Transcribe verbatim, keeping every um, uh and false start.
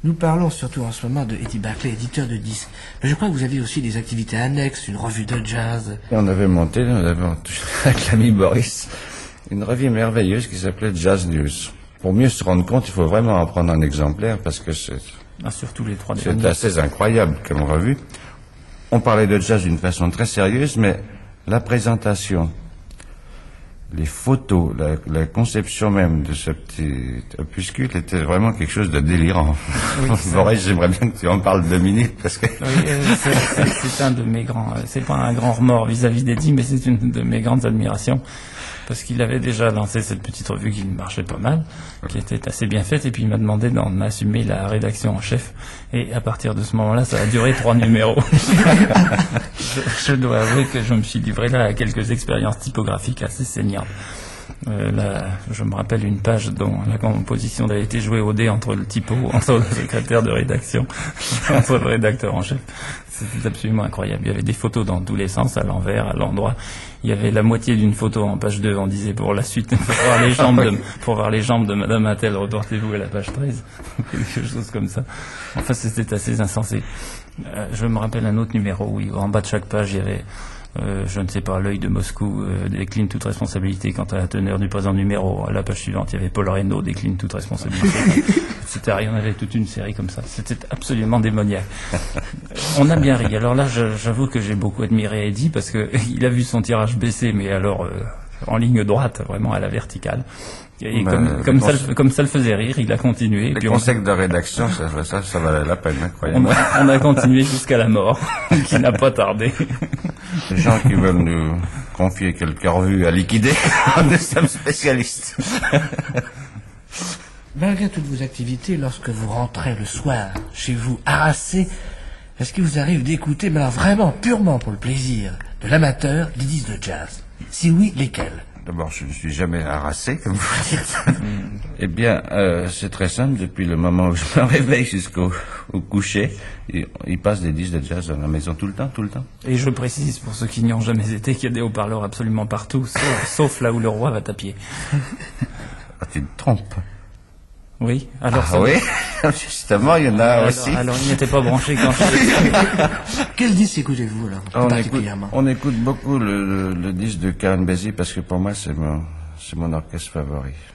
Nous parlons surtout en ce moment de Eddie Barclay, éditeur de disques. Mais je crois que vous avez aussi des activités annexes, une revue de jazz. Et on avait monté, on avait, avec l'ami Boris, une revue merveilleuse qui s'appelait Jazz News. Pour mieux se rendre compte, il faut vraiment en prendre un exemplaire parce que c'est, ah, surtout les trois c'est assez incroyable comme revue. On parlait de jazz d'une façon très sérieuse, mais la présentation, les photos, la, la conception même de ce petit opuscule était vraiment quelque chose de délirant. Oui, Boris, j'aimerais bien que tu en parles deux minutes parce que... Oui, euh, c'est, c'est, c'est un de mes grands... C'est pas un grand remords vis-à-vis d'Eddie, mais c'est une de mes grandes admirations. Parce qu'il avait déjà lancé cette petite revue qui marchait pas mal, qui était assez bien faite, et puis il m'a demandé d'en assumer la rédaction en chef. Et à partir de ce moment-là, ça a duré trois numéros. je, je dois avouer que je me suis livré là à quelques expériences typographiques assez saignantes. Euh, là, je me rappelle une page dont la composition avait été jouée au dé entre le typo, entre le secrétaire de rédaction, entre le rédacteur en chef. C'était absolument incroyable. Il y avait des photos dans tous les sens, à l'envers, à l'endroit. Il y avait la moitié d'une photo en page deux, on disait pour la suite, pour voir les jambes de, pour voir les jambes de Madame Attel, reportez-vous à la page treize, quelque chose comme ça. Enfin, c'était assez insensé. Euh, je me rappelle un autre numéro où, en bas de chaque page, il y avait Euh, je ne sais pas, l'œil de Moscou euh, décline toute responsabilité quant à la teneur du présent numéro. À la page suivante, il y avait Paul Reynaud décline toute responsabilité, et cetera. Il y en avait toute une série comme ça. C'était absolument démoniaque. On a bien ri. Alors là, je, j'avoue que j'ai beaucoup admiré Eddie parce que il a vu son tirage baisser, mais alors euh, en ligne droite, vraiment à la verticale. Et ben, comme, comme, ça, le, comme ça le faisait rire, il a continué. Les puis conseils on... de rédaction, ça, ça, ça valait la peine, incroyable. On a, on a continué jusqu'à la mort, qui n'a pas tardé. Les gens qui veulent nous confier quelques revues à liquider, nous sommes spécialistes. Malgré toutes vos activités, lorsque vous rentrez le soir chez vous harassé, est-ce qu'il vous arrive d'écouter, mais alors vraiment purement pour le plaisir, de l'amateur, des disques de jazz? Si oui, lesquels? D'abord, je ne suis jamais harassé, comme vous le dites. Eh bien, euh, c'est très simple. Depuis le moment où je me réveille jusqu'au au coucher, il, il passe des disques de jazz dans la maison tout le temps, tout le temps. Et je précise, pour ceux qui n'y ont jamais été, qu'il y a des haut-parleurs absolument partout, sauf, sauf là où le roi va taper. Ah, tu te trompes. Oui, alors ah ça oui, justement, il y en a alors, aussi. Alors, il n'était pas branché quand je... Quel disque écoutez-vous, alors, on particulièrement écoute, on écoute beaucoup le, le, le disque de Karen Basie, parce que pour moi, c'est mon, c'est mon orchestre favori.